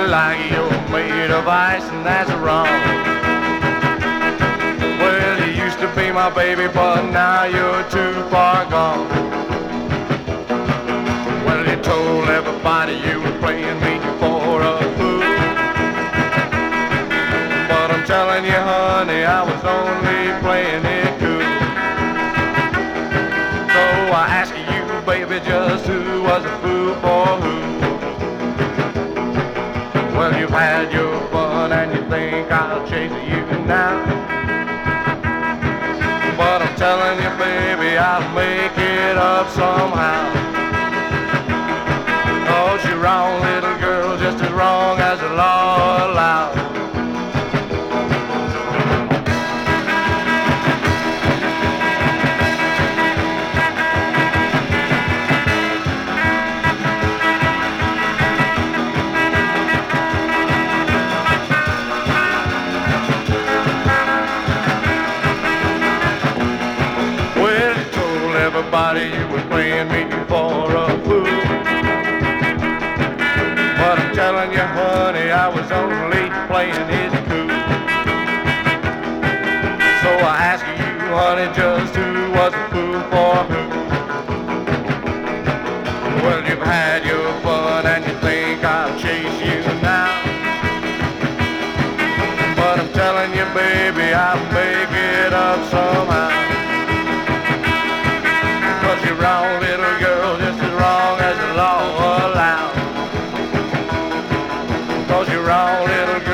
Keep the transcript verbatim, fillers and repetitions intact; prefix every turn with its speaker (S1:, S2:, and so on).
S1: like you're made of ice, and that's wrong. Well, you used to be my baby, but now you're too far gone. Well, you told everybody you were playing me for a fool, but I'm telling you, honey, I was only playing it cool. So I ask you, baby, just who was a fool for who? Well, you've had your fun and you think I'll chase you now, but I'm telling you, baby, I'll make it up somehow. Cause you're wrong, little girl, just as wrong as the law allows. Everybody you were playing me for a fool, but I'm telling you, honey, I was only playing it cool. So I ask you, honey, just who was a fool for who? Well, you've had your fun and you think I'll chase you now, but I'm telling you, baby, I'll make it up somehow. Cause you're wrong, little girl, just as wrong as the law allows. Cause you're wrong, little girl.